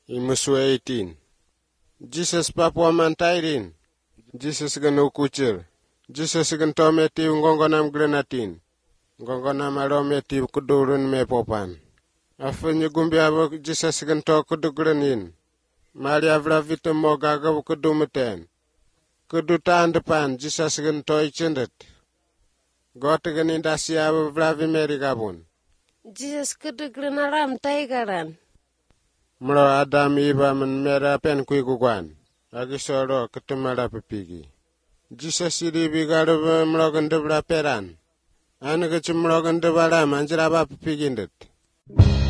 Imuswa 18. Jesus papua mantairin. Jesus gan ukuchir. Jesus gan tometiv ngongonam grenatin. Ngongonam arometiv kudurun me popan. Afunyi gumbi abo Jesus gan to kudugrenin. Maria vravita mogaga kudumeten. Kudutan depan Jesus gan to ichendet. Gotegan indasi abo vravi merigabun. Jesus kudugrenaram taigaran. Mro Adam iba men mera pen kuiguan. Agisoro ketumara pepigi. Jesus iri bigaro mrogan debra peran. Anaga chumrogan debara manjraba pepigindet.